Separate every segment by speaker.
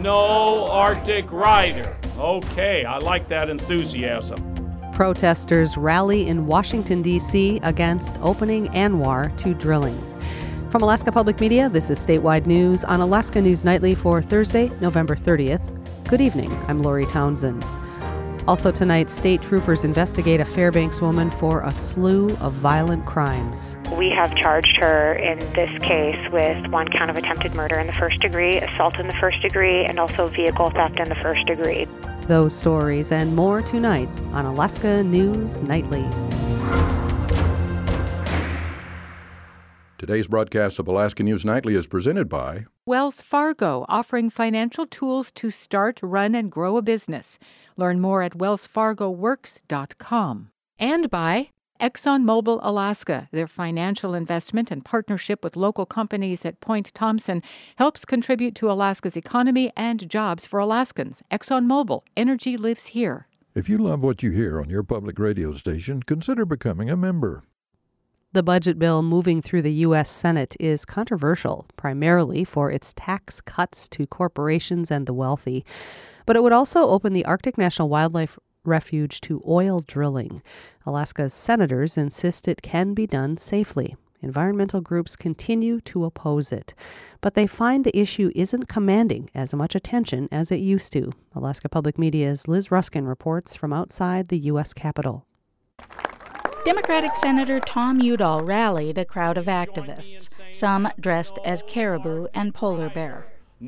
Speaker 1: No Arctic rider. Okay, I like that enthusiasm.
Speaker 2: Protesters rally in Washington, D.C. against opening ANWR to drilling. From Alaska Public Media, this is Statewide News on Alaska News Nightly for Thursday, November 30th. Good evening, I'm Lori Townsend. Also tonight, state troopers investigate a Fairbanks woman for a slew of violent crimes.
Speaker 3: We have charged her in this case with one count of attempted murder in the first degree, assault in the first degree, and also vehicle theft in the first degree.
Speaker 2: Those stories and more tonight on Alaska News Nightly.
Speaker 4: Today's broadcast of Alaska News Nightly is presented by
Speaker 5: Wells Fargo, offering financial tools to start, run, and grow a business. Learn more at wellsfargoworks.com. And by ExxonMobil Alaska. Their financial investment and partnership with local companies at Point Thompson helps contribute to Alaska's economy and jobs for Alaskans. ExxonMobil, energy lives here.
Speaker 6: If you love what you hear on your public radio station, consider becoming a member.
Speaker 2: The budget bill moving through the U.S. Senate is controversial, primarily for its tax cuts to corporations and the wealthy. But it would also open the Arctic National Wildlife Refuge to oil drilling. Alaska's senators insist it can be done safely. Environmental groups continue to oppose it, but they find the issue isn't commanding as much attention as it used to. Alaska Public Media's Liz Ruskin reports from outside the U.S. Capitol.
Speaker 7: Democratic Senator Tom Udall rallied a crowd of activists, some dressed as caribou and polar bear.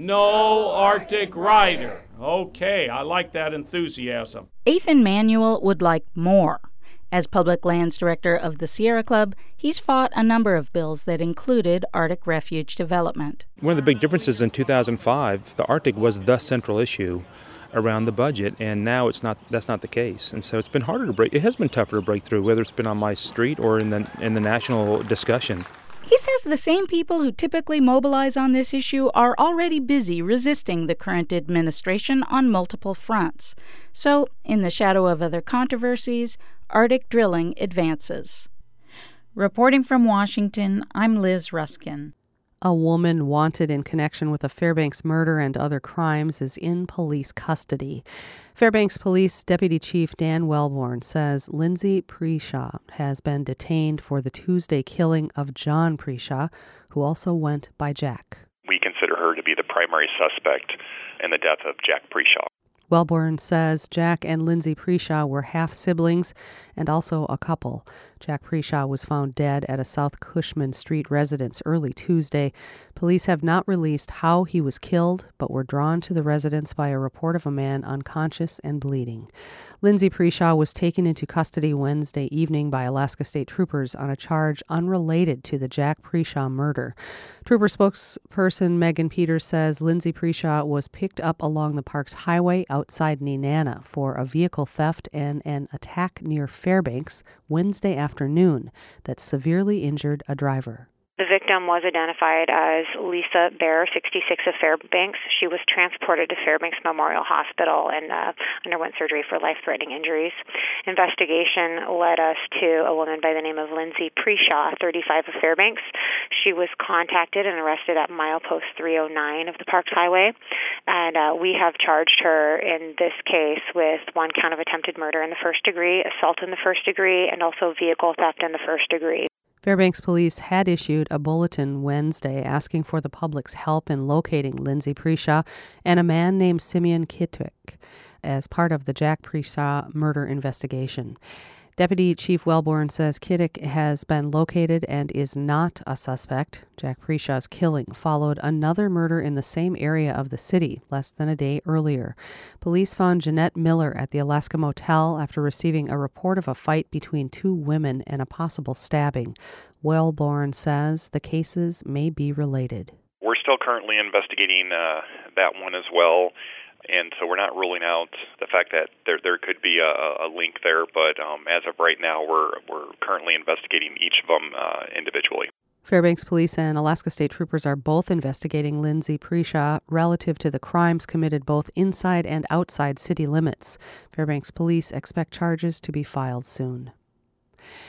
Speaker 1: No Arctic rider. Okay, I like that enthusiasm.
Speaker 7: Ethan Manuel would like more. As public lands director of the Sierra Club, he's fought a number of bills that included Arctic refuge development.
Speaker 8: One of the big differences in 2005, the Arctic was the central issue around the budget, and now that's not the case. And so it's been harder to break. It has been tougher to break through, whether it's been on my street or in the national discussion.
Speaker 7: He says the same people who typically mobilize on this issue are already busy resisting the current administration on multiple fronts. So, in the shadow of other controversies, Arctic drilling advances. Reporting from Washington, I'm Liz Ruskin.
Speaker 2: A woman wanted in connection with a Fairbanks murder and other crimes is in police custody. Fairbanks Police Deputy Chief Dan Wellborn says Lindsay Preshaw has been detained for the Tuesday killing of John Preshaw, who also went by Jack.
Speaker 9: We consider her to be the primary suspect in the death of Jack Preshaw.
Speaker 2: Wellborn says Jack and Lindsay Preshaw were half-siblings and also a couple. Jack Preshaw was found dead at a South Cushman Street residence early Tuesday. Police have not released how he was killed, but were drawn to the residence by a report of a man unconscious and bleeding. Lindsay Preshaw was taken into custody Wednesday evening by Alaska State Troopers on a charge unrelated to the Jack Preshaw murder. Trooper spokesperson Megan Peters says Lindsay Preshaw was picked up along the park's highway outside Nenana for a vehicle theft and an attack near Fairbanks Wednesday afternoon that severely injured a driver.
Speaker 3: The victim was identified as Lisa Bear, 66 of Fairbanks. She was transported to Fairbanks Memorial Hospital and underwent surgery for life-threatening injuries. Investigation led us to a woman by the name of Lindsay Preshaw, 35 of Fairbanks. She was contacted and arrested at milepost 309 of the Parks Highway, and we have charged her in this case with one count of attempted murder in the first degree, assault in the first degree, and also vehicle theft in the first degree.
Speaker 2: Fairbanks police had issued a bulletin Wednesday asking for the public's help in locating Lindsay Preshaw and a man named Simeon Kitwick as part of the Jack Preshaw murder investigation. Deputy Chief Wellborn says Kittick has been located and is not a suspect. Jack Preshaw's killing followed another murder in the same area of the city less than a day earlier. Police found Jeanette Miller at the Alaska Motel after receiving a report of a fight between two women and a possible stabbing. Wellborn says the cases may be related.
Speaker 9: We're still currently investigating that one as well. And so we're not ruling out the fact that there could be a link there, but as of right now, we're currently investigating each of them individually.
Speaker 2: Fairbanks Police and Alaska State Troopers are both investigating Lindsay Preshaw relative to the crimes committed both inside and outside city limits. Fairbanks Police expect charges to be filed soon.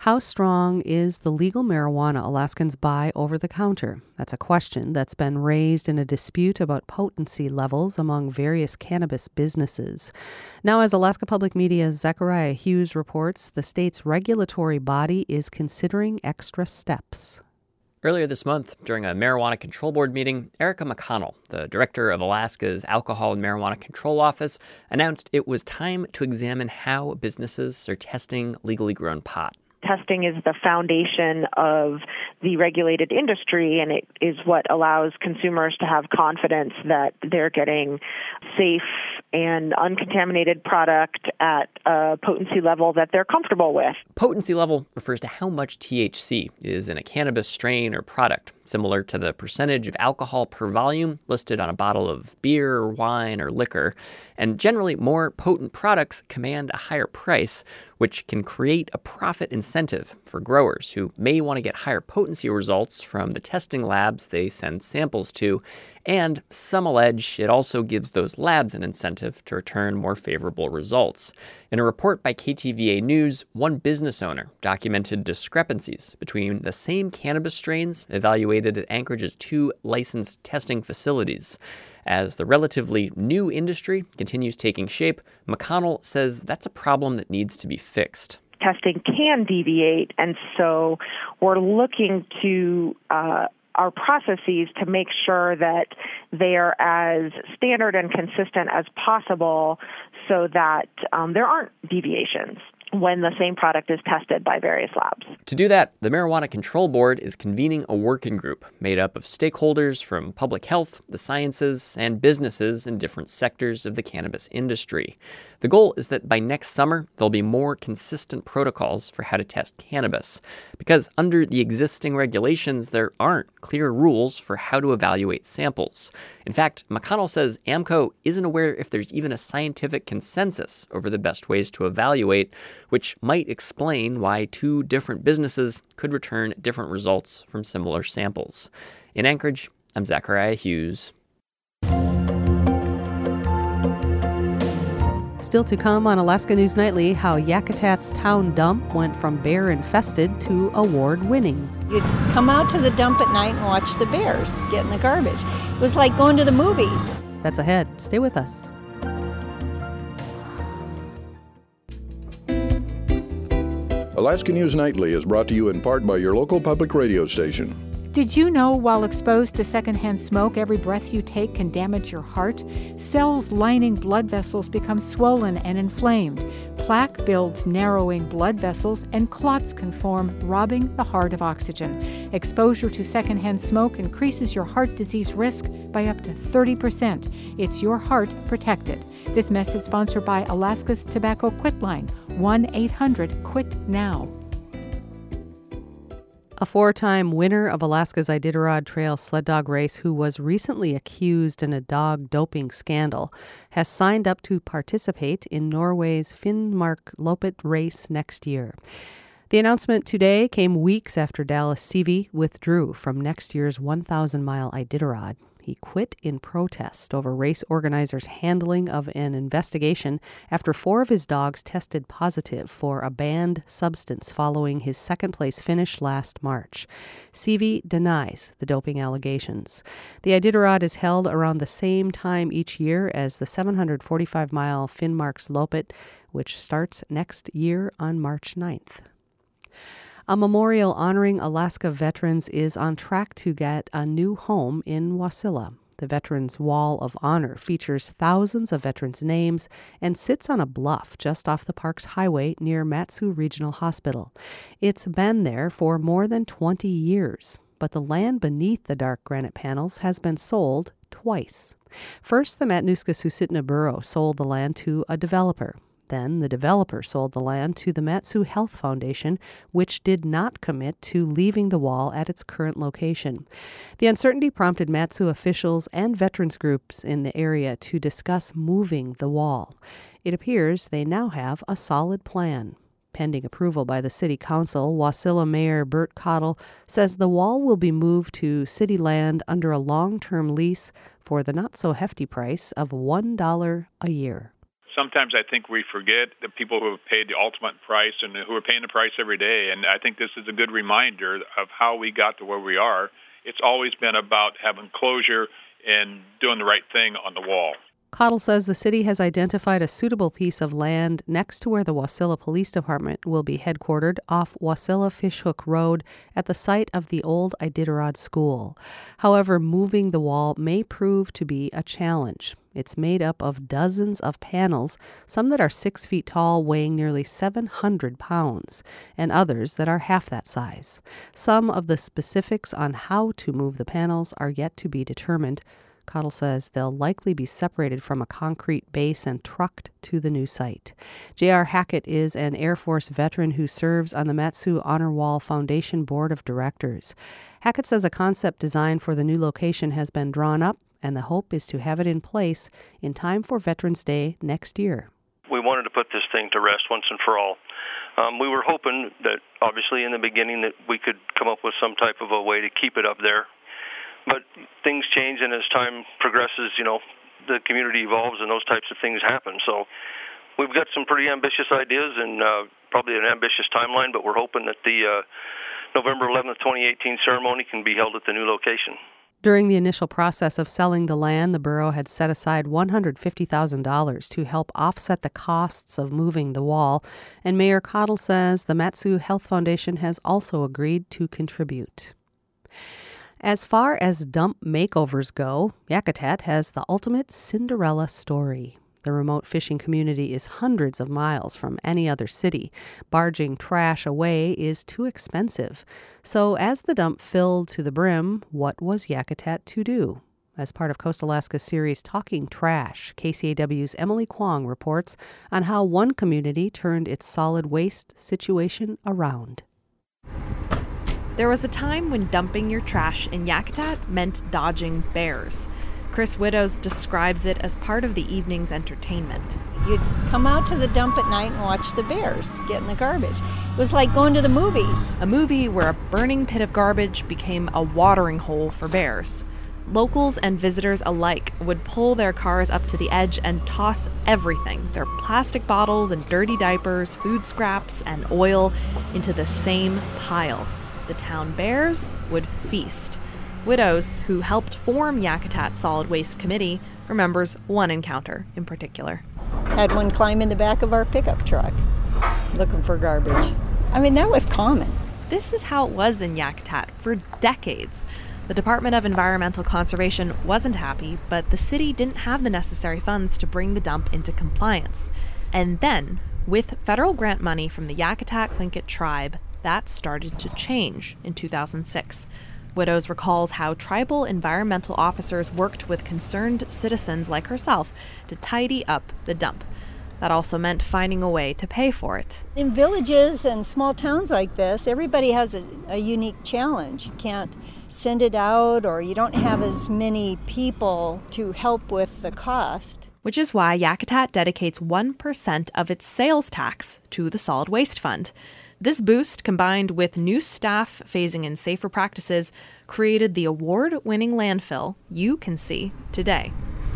Speaker 2: How strong is the legal marijuana Alaskans buy over the counter? That's a question that's been raised in a dispute about potency levels among various cannabis businesses. Now, as Alaska Public Media's Zachariah Hughes reports, the state's regulatory body is considering extra steps.
Speaker 10: Earlier this month, during a Marijuana Control Board meeting, Erica McConnell, the director of Alaska's Alcohol and Marijuana Control Office, announced it was time to examine how businesses are testing legally grown pot.
Speaker 11: Testing is the foundation of the regulated industry, and it is what allows consumers to have confidence that they're getting safe and uncontaminated product at a potency level that they're comfortable with.
Speaker 10: Potency level refers to how much THC is in a cannabis strain or product, similar to the percentage of alcohol per volume listed on a bottle of beer, wine, or liquor. And generally, more potent products command a higher price, which can create a profit incentive for growers who may want to get higher potency results from the testing labs they send samples to. And some allege it also gives those labs an incentive to return more favorable results. In a report by KTVA News, one business owner documented discrepancies between the same cannabis strains evaluated at Anchorage's 2 licensed testing facilities. As the relatively new industry continues taking shape, McConnell says that's a problem that needs to be fixed.
Speaker 11: Testing can deviate, and so we're looking to our processes to make sure that they are as standard and consistent as possible so that there aren't deviations when the same product is tested by various labs.
Speaker 10: To do that, the Marijuana Control Board is convening a working group made up of stakeholders from public health, the sciences, and businesses in different sectors of the cannabis industry. The goal is that by next summer, there'll be more consistent protocols for how to test cannabis, because under the existing regulations, there aren't clear rules for how to evaluate samples. In fact, McConnell says AMCO isn't aware if there's even a scientific consensus over the best ways to evaluate, which might explain why 2 different businesses could return different results from similar samples. In Anchorage, I'm Zachariah Hughes.
Speaker 2: Still to come on Alaska News Nightly, how Yakutat's town dump went from bear-infested to award-winning.
Speaker 12: You'd come out to the dump at night and watch the bears get in the garbage. It was like going to the movies.
Speaker 2: That's ahead. Stay with us.
Speaker 4: Alaska News Nightly is brought to you in part by your local public radio station.
Speaker 5: Did you know while exposed to secondhand smoke, every breath you take can damage your heart? Cells lining blood vessels become swollen and inflamed. Plaque builds narrowing blood vessels, and clots can form, robbing the heart of oxygen. Exposure to secondhand smoke increases your heart disease risk by up to 30%. It's your heart protected. This message sponsored by Alaska's Tobacco Quit Line, 1-800-QUIT-NOW.
Speaker 2: A 4-time winner of Alaska's Iditarod Trail sled dog race who was recently accused in a dog doping scandal has signed up to participate in Norway's Finnmarksløpet race next year. The announcement today came weeks after Dallas Seavey withdrew from next year's 1,000-mile Iditarod. He quit in protest over race organizers' handling of an investigation after 4 of his dogs tested positive for a banned substance following his second-place finish last March. Seavey denies the doping allegations. The Iditarod is held around the same time each year as the 745-mile Finnmarksløpet, which starts next year on March 9th. A memorial honoring Alaska veterans is on track to get a new home in Wasilla. The Veterans Wall of Honor features thousands of veterans' names and sits on a bluff just off the park's highway near Mat-Su Regional Hospital. It's been there for more than 20 years, but the land beneath the dark granite panels has been sold twice. First, the Matanuska-Susitna Borough sold the land to a developer. Then the developer sold the land to the Mat-Su Health Foundation, which did not commit to leaving the wall at its current location. The uncertainty prompted Mat-Su officials and veterans groups in the area to discuss moving the wall. It appears they now have a solid plan. Pending approval by the City Council, Wasilla Mayor Bert Cottle says the wall will be moved to city land under a long-term lease for the not-so-hefty price of $1 a year.
Speaker 13: sometimes I think we forget the people who have paid the ultimate price and who are paying the price every day. And I think this is a good reminder of how we got to where we are. It's always been about having closure and doing the right thing on the wall.
Speaker 2: Cottle says the city has identified a suitable piece of land next to where the Wasilla Police Department will be headquartered off Wasilla Fishhook Road at the site of the old Iditarod School. However, moving the wall may prove to be a challenge. It's made up of dozens of panels, some that are 6 feet tall, weighing nearly 700 pounds, and others that are half that size. Some of the specifics on how to move the panels are yet to be determined. Cottle says they'll likely be separated from a concrete base and trucked to the new site. J.R. Hackett is an Air Force veteran who serves on the Mat-Su Honor Wall Foundation Board of Directors. Hackett says a concept design for the new location has been drawn up, and the hope is to have it in place in time for Veterans Day next year.
Speaker 14: We wanted to put this thing to rest once and for all. We were hoping that, obviously, in the beginning that we could come up with some type of a way to keep it up there. But things change, and as time progresses, the community evolves and those types of things happen. So we've got some pretty ambitious ideas and probably an ambitious timeline, but we're hoping that the November 11th, 2018 ceremony can be held at the new location.
Speaker 2: During the initial process of selling the land, the borough had set aside $150,000 to help offset the costs of moving the wall, and Mayor Cottle says the Mat-Su Health Foundation has also agreed to contribute. As far as dump makeovers go, Yakutat has the ultimate Cinderella story. The remote fishing community is hundreds of miles from any other city. Barging trash away is too expensive. So as the dump filled to the brim, what was Yakutat to do? As part of Coast Alaska's series Talking Trash, KCAW's Emily Kwong reports on how one community turned its solid waste situation around.
Speaker 15: There was a time when dumping your trash in Yakutat meant dodging bears. Chris Widows describes it as part of the evening's entertainment.
Speaker 12: You'd come out to the dump at night and watch the bears get in the garbage. It was like going to the movies.
Speaker 15: A movie where a burning pit of garbage became a watering hole for bears. Locals and visitors alike would pull their cars up to the edge and toss everything, their plastic bottles and dirty diapers, food scraps, and oil, into the same pile. The town bears would feast. Widows, who helped form Yakutat's Solid Waste Committee, remembers one encounter in particular.
Speaker 12: Had one climb in the back of our pickup truck looking for garbage. I mean, that was common.
Speaker 15: This is how it was in Yakutat for decades. The Department of Environmental Conservation wasn't happy, but the city didn't have the necessary funds to bring the dump into compliance. And then, with federal grant money from the Yakutat Tlingit tribe, that started to change in 2006. Widows recalls how tribal environmental officers worked with concerned citizens like herself to tidy up the dump. That also meant finding a way to pay for it.
Speaker 12: In villages and small towns like this, everybody has a unique challenge. You can't send it out, or you don't have as many people to help with the cost.
Speaker 15: Which is why Yakutat dedicates 1% of its sales tax to the Solid Waste Fund. This boost, combined with new staff phasing in safer practices, created the award-winning landfill you can see today.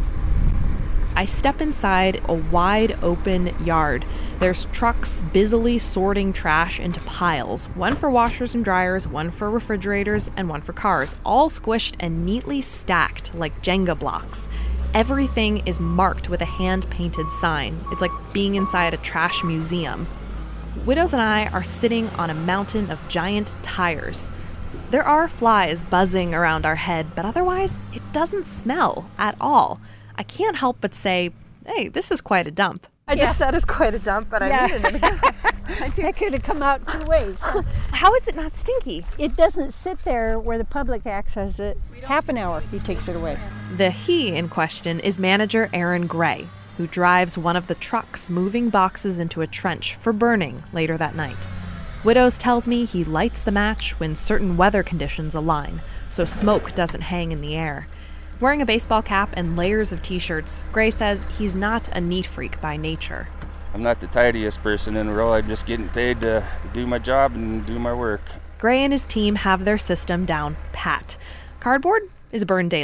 Speaker 15: I step inside a wide-open yard. There's trucks busily sorting trash into piles, one for washers and dryers, one for refrigerators, and one for cars, all squished and neatly stacked like Jenga blocks. Everything is marked with a hand-painted sign. It's like being inside a trash museum. Widows and I are sitting on a mountain of giant tires. There are flies buzzing around our head, but otherwise, it doesn't smell at all. I can't help but say, hey, this is quite a dump.
Speaker 16: I just said it's quite a dump, but I needed it.
Speaker 12: It could have come out two ways.
Speaker 15: How is it not stinky?
Speaker 12: It doesn't sit there where the public accesses it. Half an hour, he takes it away.
Speaker 15: The he in question is manager Aaron Gray, who drives one of the trucks moving boxes into a trench for burning later that night. Widows tells me he lights the match when certain weather conditions align, so smoke doesn't hang in the air. Wearing a baseball cap and layers of t-shirts, Gray says he's not a neat freak by nature.
Speaker 17: I'm not the tidiest person in the world. I'm just getting paid to do my job and do my work.
Speaker 15: Gray and his team have their system down pat. Cardboard is burned daily.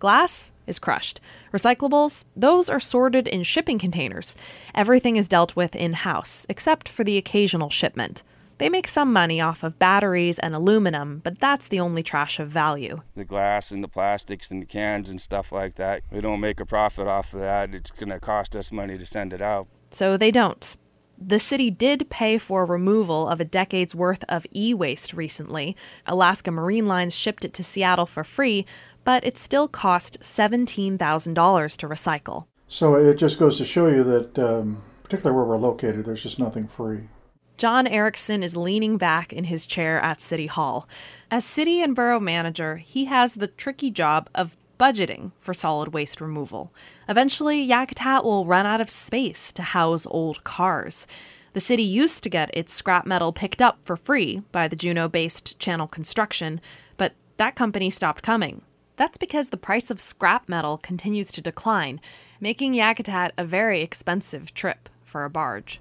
Speaker 15: Glass is crushed. Recyclables, those are sorted in shipping containers. Everything is dealt with in-house, except for the occasional shipment. They make some money off of batteries and aluminum, but that's the only trash of value.
Speaker 17: The glass and the plastics and the cans and stuff like that, we don't make a profit off of that. It's going to cost us money to send it out.
Speaker 15: So they don't. The city did pay for removal of a decade's worth of e-waste recently. Alaska Marine Lines shipped it to Seattle for free, but it still cost $17,000 to recycle.
Speaker 18: So it just goes to show you that, particularly where we're located, there's just nothing free.
Speaker 15: John Erickson is leaning back in his chair at City Hall. As city and borough manager, he has the tricky job of budgeting for solid waste removal. Eventually, Yakutat will run out of space to house old cars. The city used to get its scrap metal picked up for free by the Juneau-based Channel Construction, but that company stopped coming. That's because the price of scrap metal continues to decline, making Yakutat a very expensive trip for a barge.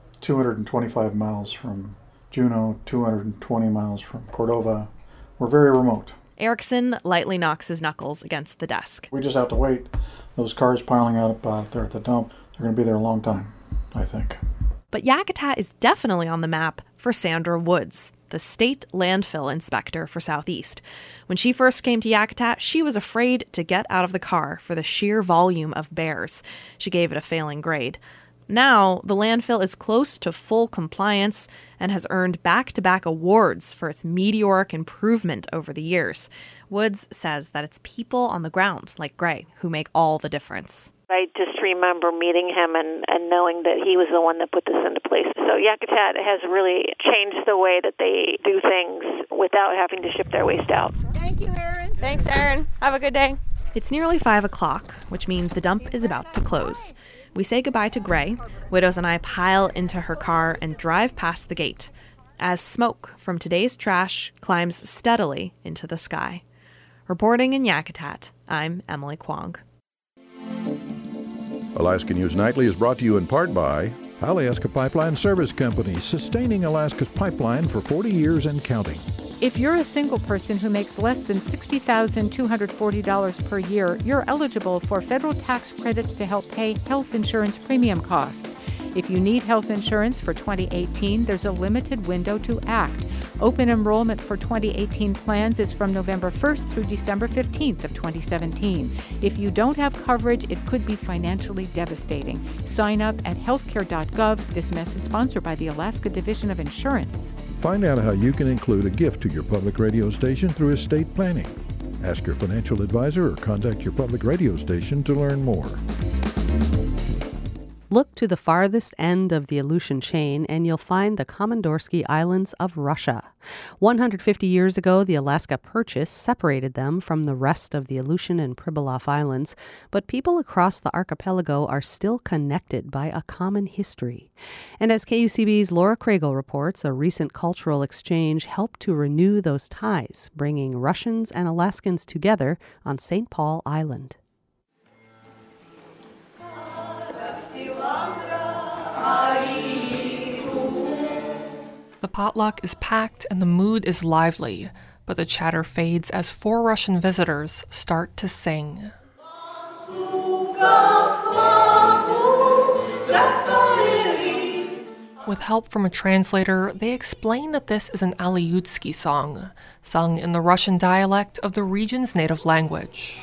Speaker 18: 225 miles from Juneau, 220 miles from Cordova. We're very remote.
Speaker 15: Erickson lightly knocks his knuckles against the desk.
Speaker 18: We just have to wait. Those cars piling out there at the dump, they're going to be there a long time, I think.
Speaker 15: But Yakutat is definitely on the map for Sandra Woods, the state landfill inspector for Southeast. When she first came to Yakutat, she was afraid to get out of the car for the sheer volume of bears. She gave it a failing grade. Now, the landfill is close to full compliance and has earned back-to-back awards for its meteoric improvement over the years. Woods says that it's people on the ground, like Gray, who make all the difference.
Speaker 19: I just remember meeting him and knowing that he was the one that put this into place. So Yakutat has really changed the way that they do things without having to ship their waste out.
Speaker 16: Thank you, Erin. Thanks, Erin. Have a good day.
Speaker 15: It's nearly 5 o'clock, which means the dump is about to close. We say goodbye to Gray. Widows and I pile into her car and drive past the gate as smoke from today's trash climbs steadily into the sky. Reporting in Yakutat, I'm Emily Kwong.
Speaker 4: Alaska News Nightly is brought to you in part by
Speaker 6: Alaska Pipeline Service Company, sustaining Alaska's pipeline for 40 years and counting.
Speaker 5: If you're a single person who makes less than $60,240 per year, you're eligible for federal tax credits to help pay health insurance premium costs. If you need health insurance for 2018, there's a limited window to act. Open enrollment for 2018 plans is from November 1st through December 15th of 2017. If you don't have coverage, it could be financially devastating. Sign up at healthcare.gov. This message sponsored by the Alaska Division of Insurance.
Speaker 6: Find out how you can include a gift to your public radio station through estate planning. Ask your financial advisor or contact your public radio station to learn more.
Speaker 2: Look to the farthest end of the Aleutian chain and you'll find the Komandorsky Islands of Russia. 150 years ago, the Alaska Purchase separated them from the rest of the Aleutian and Pribilof Islands, but people across the archipelago are still connected by a common history. And as KUCB's Laura Kragle reports, a recent cultural exchange helped to renew those ties, bringing Russians and Alaskans together on St. Paul Island.
Speaker 20: The potluck is packed and the mood is lively, but the chatter fades as 4 Russian visitors start to sing. With help from a translator, they explain that this is an Aleutsky song, sung in the Russian dialect of the region's native language.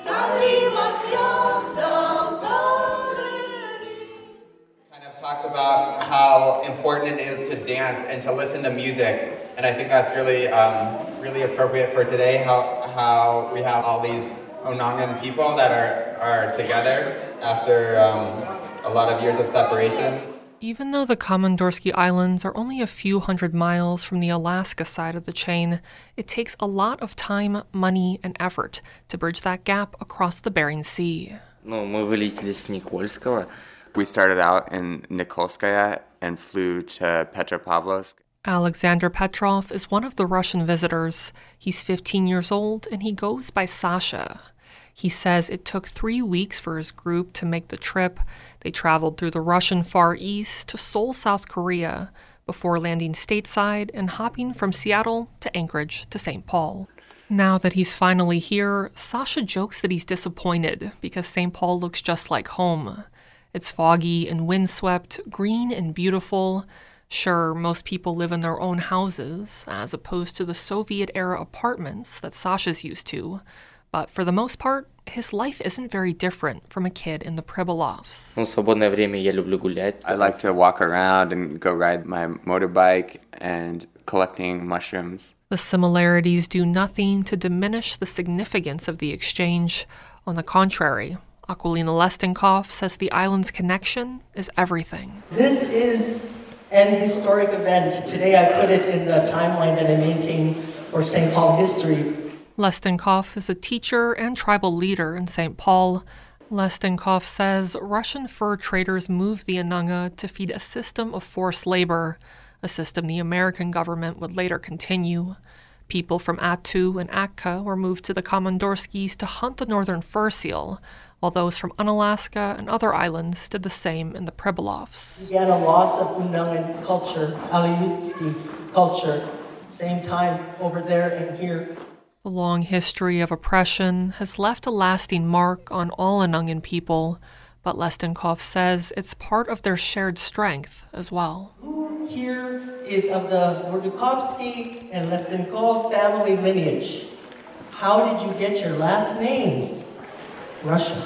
Speaker 21: Talks about how important it is to dance and to listen to music, and I think that's really really appropriate for today. How we have all these Onongan people that are together after a lot of years of separation.
Speaker 20: Even though the Komandorsky Islands are only a few hundred miles from the Alaska side of the chain, it takes a lot of time, money, and effort to bridge that gap across the Bering Sea.
Speaker 22: Мы вылетели с Никольского.
Speaker 23: We started out in Nikolskaya and flew to Petropavlovsk.
Speaker 20: Alexander Petrov is one of the Russian visitors. He's 15 years old and he goes by Sasha. He says it took 3 weeks for his group to make the trip. They traveled through the Russian Far East to Seoul, South Korea, before landing stateside and hopping from Seattle to Anchorage to St. Paul. Now that he's finally here, Sasha jokes that he's disappointed because St. Paul looks just like home. It's foggy and windswept, green and beautiful. Sure, most people live in their own houses, as opposed to the Soviet-era apartments that Sasha's used to. But for the most part, his life isn't very different from a kid in the Pribilovs.
Speaker 23: I like to walk around and go ride my motorbike and collecting mushrooms.
Speaker 20: The similarities do nothing to diminish the significance of the exchange. On the contrary, Aquilina Lestenkov says the island's connection is everything.
Speaker 1: This is an historic event. Today I put it in the timeline that I maintain for St. Paul history.
Speaker 20: Lestenkov is a teacher and tribal leader in St. Paul. Lestenkov says Russian fur traders moved the Anunga to feed a system of forced labor, a system the American government would later continue. People from Attu and Atka were moved to the Komondorskis to hunt the northern fur seal, while those from Unalaska and other islands did the same in the Pribilovs.
Speaker 1: Began a loss of Unangan culture, Aleutsky culture, same time over there and here.
Speaker 20: The long history of oppression has left a lasting mark on all Anungan people, but Lestenkov says it's part of their shared strength as well.
Speaker 1: Who here is of the Mordukovsky and Lestenkov family lineage? How did you get your last names? Russia.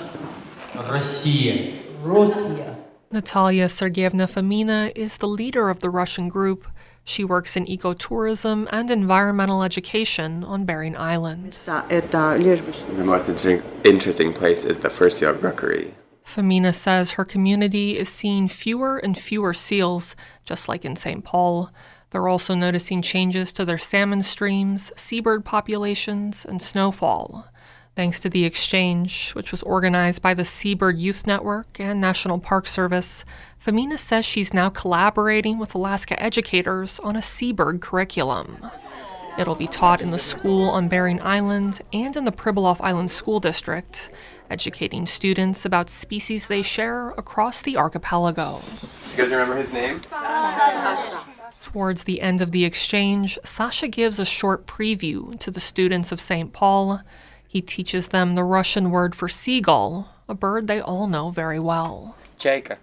Speaker 1: Russia.
Speaker 20: Natalia Sergeyevna Fomina is the leader of the Russian group. She works in ecotourism and environmental education on Bering Island.
Speaker 23: The most interesting place is the fur seal rookery.
Speaker 20: Fomina says her community is seeing fewer and fewer seals, just like in St. Paul. They're also noticing changes to their salmon streams, seabird populations, and snowfall. Thanks to the exchange, which was organized by the Seabird Youth Network and National Park Service, Fomina says she's now collaborating with Alaska educators on a seabird curriculum. It'll be taught in the school on Bering Island and in the Pribilof Island School District, educating students about species they share across the archipelago.
Speaker 23: You guys remember his name?
Speaker 20: Sasha. Towards the end of the exchange, Sasha gives a short preview to the students of St. Paul. He teaches them the Russian word for seagull, a bird they all know very well.
Speaker 23: Chayka.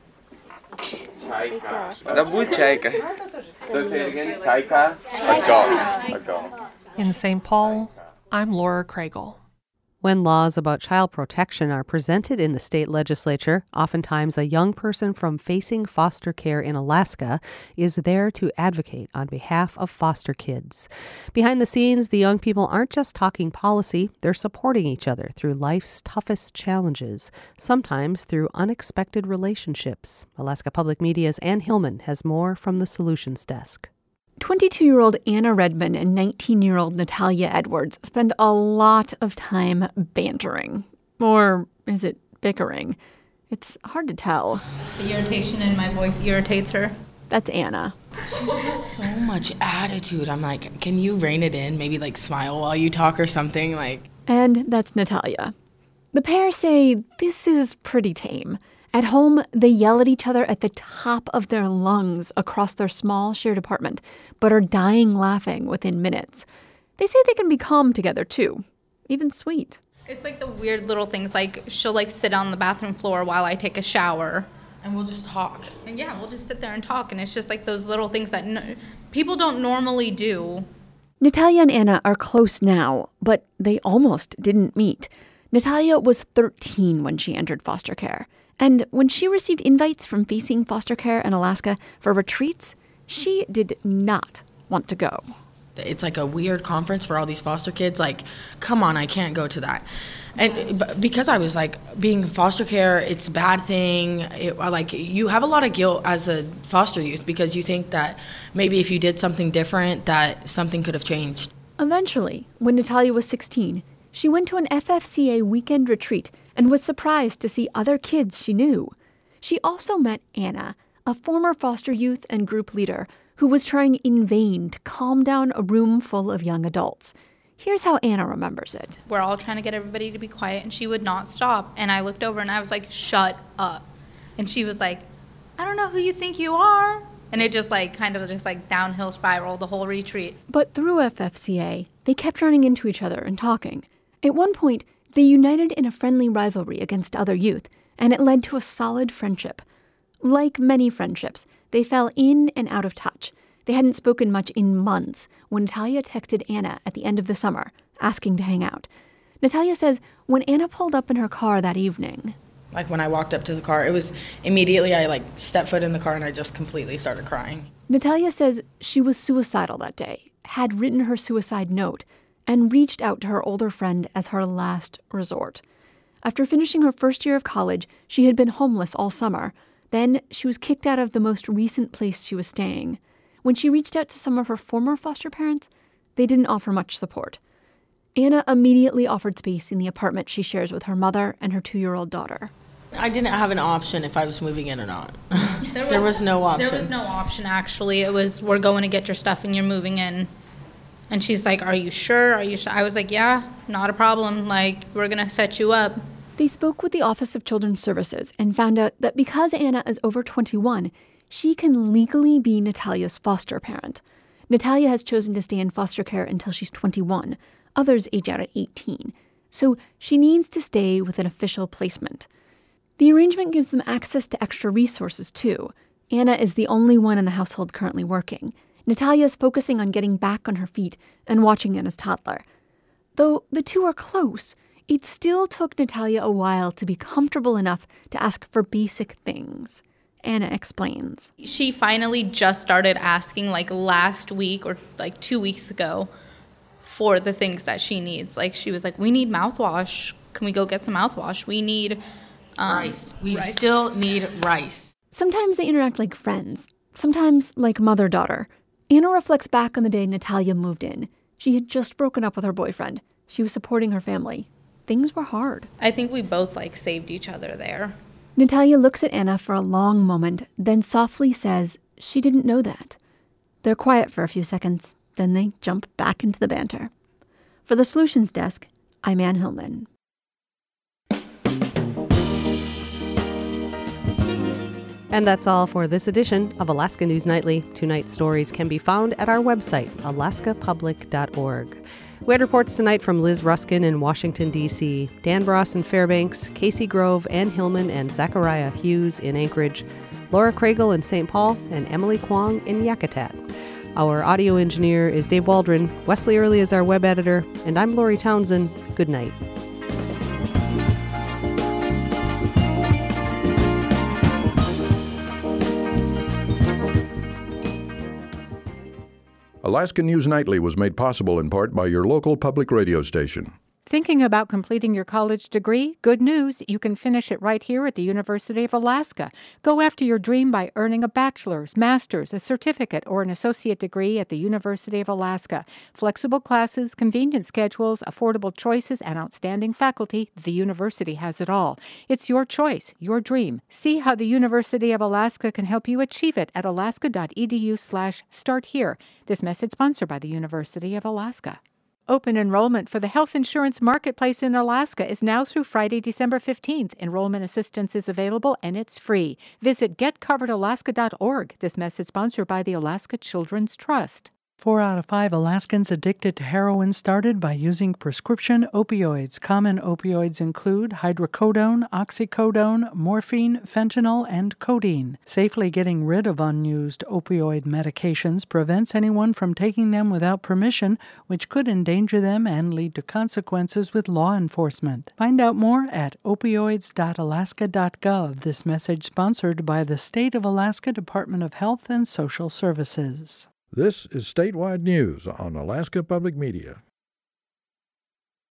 Speaker 23: Chayka. So say it again. Chayka. A gull.
Speaker 20: In St. Paul, I'm Laura Kragel.
Speaker 2: When laws about child protection are presented in the state legislature, oftentimes a young person from Facing Foster Care in Alaska is there to advocate on behalf of foster kids. Behind the scenes, the young people aren't just talking policy, they're supporting each other through life's toughest challenges, sometimes through unexpected relationships. Alaska Public Media's Ann Hillman has more from the Solutions Desk.
Speaker 7: 22-year-old Anna Redman and 19-year-old Natalia Edwards spend a lot of time bantering. Or is it bickering? It's hard to tell.
Speaker 8: The irritation in my voice irritates her.
Speaker 7: That's Anna.
Speaker 24: She just has so much attitude. I'm like, can you rein it in? Maybe like smile while you talk or something like.
Speaker 7: And that's Natalia. The pair say this is pretty tame. At home, they yell at each other at the top of their lungs across their small shared apartment, but are dying laughing within minutes. They say they can be calm together, too. Even sweet.
Speaker 8: It's like the weird little things, like she'll like sit on the bathroom floor while I take a shower.
Speaker 24: And we'll just talk.
Speaker 8: And yeah, we'll just sit there and talk, and it's just like those little things that people don't normally do.
Speaker 7: Natalia and Anna are close now, but they almost didn't meet. Natalia was 13 when she entered foster care. And when she received invites from Facing Foster Care in Alaska for retreats, she did not want to go.
Speaker 24: It's like a weird conference for all these foster kids. Like, come on, I can't go to that. And because I was like, being foster care, it's a bad thing. Like, you have a lot of guilt as a foster youth because you think that maybe if you did something different, that something could have changed.
Speaker 7: Eventually, when Natalia was 16, she went to an FFCA weekend retreat and was surprised to see other kids she knew. She also met Anna, a former foster youth and group leader who was trying in vain to calm down a room full of young adults. Here's how Anna remembers it.
Speaker 8: We're all trying to get everybody to be quiet, and she would not stop. And I looked over and I was like, shut up. And she was like, I don't know who you think you are. And it just like kind of just like downhill spiral the whole retreat.
Speaker 7: But through FFCA, They kept running into each other and talking. At one point, they united in a friendly rivalry against other youth, and it led to a solid friendship. Like many friendships, they fell in and out of touch. They hadn't spoken much in months when Natalia texted Anna at the end of the summer, asking to hang out. Natalia says when Anna pulled up in her car that evening,
Speaker 24: like when I walked up to the car, it was immediately I stepped foot in the car and I just completely started crying.
Speaker 7: Natalia says she was suicidal that day, had written her suicide note, and reached out to her older friend as her last resort. After finishing her first year of college, she had been homeless all summer. Then she was kicked out of the most recent place she was staying. When she reached out to some of her former foster parents, they didn't offer much support. Anna immediately offered space in the apartment she shares with her mother and her 2-year-old daughter.
Speaker 24: I didn't have an option if I was moving in or not. There was no option.
Speaker 8: There was no option, actually. It was, we're going to get your stuff and you're moving in. And she's like, are you sure? Are you sure? I was like, yeah, not a problem. Like, we're going to set you up.
Speaker 7: They spoke with the Office of Children's Services and found out that because Anna is over 21, she can legally be Natalia's foster parent. Natalia has chosen to stay in foster care until she's 21. Others age out at 18. So she needs to stay with an official placement. The arrangement gives them access to extra resources, too. Anna is the only one in the household currently working. Natalia is focusing on getting back on her feet and watching Anna's toddler. Though the two are close, it still took Natalia a while to be comfortable enough to ask for basic things. Anna explains.
Speaker 8: She finally just started asking last week or 2 weeks ago for the things that she needs. She was like, we need mouthwash. Can we go get some mouthwash? We need
Speaker 24: rice. We still need rice.
Speaker 7: Sometimes they interact like friends. Sometimes like mother-daughter. Anna reflects back on the day Natalia moved in. She had just broken up with her boyfriend. She was supporting her family. Things were hard.
Speaker 8: I think we both saved each other there.
Speaker 7: Natalia looks at Anna for a long moment, then softly says she didn't know that. They're quiet for a few seconds, then they jump back into the banter. For the Solutions Desk, I'm Ann Hillman.
Speaker 2: And that's all for this edition of Alaska News Nightly. Tonight's stories can be found at our website, alaskapublic.org. We had reports tonight from Liz Ruskin in Washington, D.C., Dan Bross in Fairbanks, Casey Grove, Ann Hillman, and Zachariah Hughes in Anchorage, Laura Kragel in St. Paul, and Emily Kwong in Yakutat. Our audio engineer is Dave Waldron, Wesley Early is our web editor, and I'm Lori Townsend. Good night.
Speaker 4: Alaska News Nightly was made possible in part by your local public radio station.
Speaker 5: Thinking about completing your college degree? Good news, you can finish it right here at the University of Alaska. Go after your dream by earning a bachelor's, master's, a certificate, or an associate degree at the University of Alaska. Flexible classes, convenient schedules, affordable choices, and outstanding faculty, the university has it all. It's your choice, your dream. See how the University of Alaska can help you achieve it at alaska.edu/start here. This message sponsored by the University of Alaska. Open enrollment for the Health Insurance Marketplace in Alaska is now through Friday, December 15th. Enrollment assistance is available and it's free. Visit getcoveredalaska.org. This message sponsored by the Alaska Children's Trust.
Speaker 3: 4 out of 5 Alaskans addicted to heroin started by using prescription opioids. Common opioids include hydrocodone, oxycodone, morphine, fentanyl, and codeine. Safely getting rid of unused opioid medications prevents anyone from taking them without permission, which could endanger them and lead to consequences with law enforcement. Find out more at opioids.alaska.gov. This message sponsored by the State of Alaska Department of Health and Social Services.
Speaker 6: This is Statewide News on Alaska Public Media.